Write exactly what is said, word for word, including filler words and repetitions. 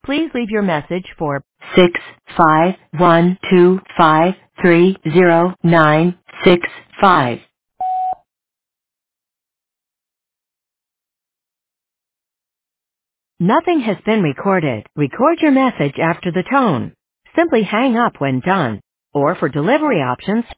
Please leave your message for six five one two five three zero nine six five. Nothing has been recorded. Record your message after the tone. Simply hang up when done. Or for delivery options,